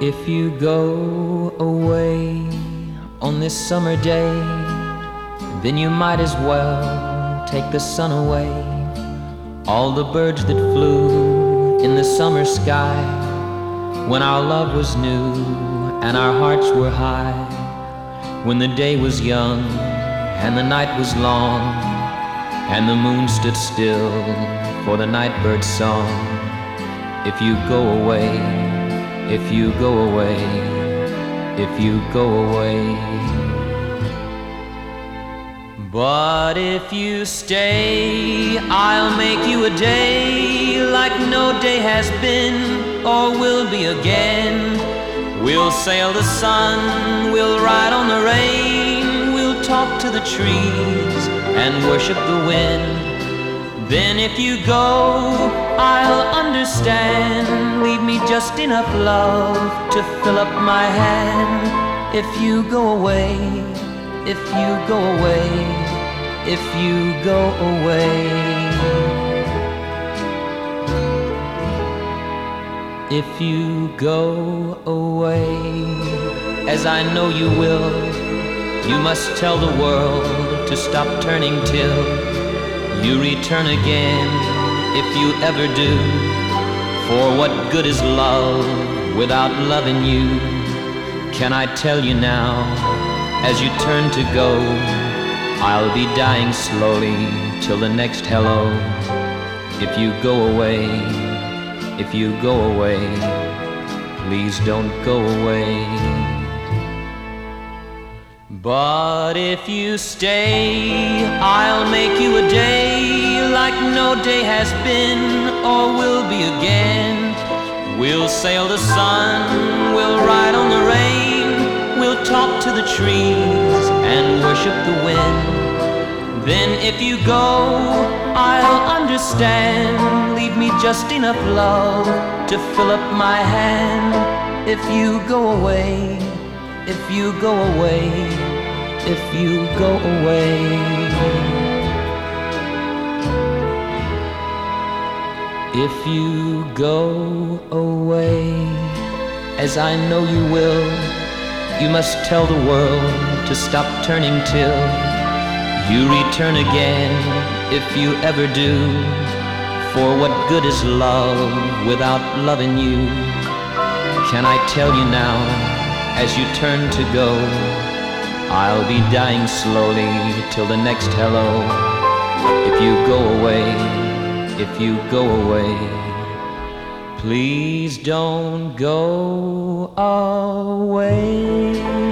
If you go away on this summer day, then you might as well take the sun away. All the birds that flew in the summer sky, when our love was new and our hearts were high, when the day was young and the night was long, and the moon stood still for the nightbird's song. If you go away, if you go away, if you go away. But if you stay, I'll make you a day like no day has been or will be again. We'll sail the sun, we'll ride on the rain, we'll talk to the trees and worship the wind. Then if you go, I'll understand. Leave me just enough love to fill up my hand. If you go away, if you go away, if you go away. If you go away, as I know you will, you must tell the world to stop turning till you return again, if you ever do. For what good is love without loving you? Can I tell you now, as you turn to go, I'll be dying slowly till the next hello. If you go away, if you go away, please don't go away. But if you stay, I'll make you a day like no day has been or will be again. We'll sail the sun, we'll ride on the rain, we'll talk to the trees and worship the wind. Then if you go, I'll understand. Leave me just enough love to fill up my hand. If you go away, if you go away, if you go away. If you go away, as I know you will, you must tell the world to stop turning till you return again, if you ever do. For what good is love without loving you? Can I tell you now, as you turn to go, I'll be dying slowly till the next hello. If you go away, if you go away, please don't go away.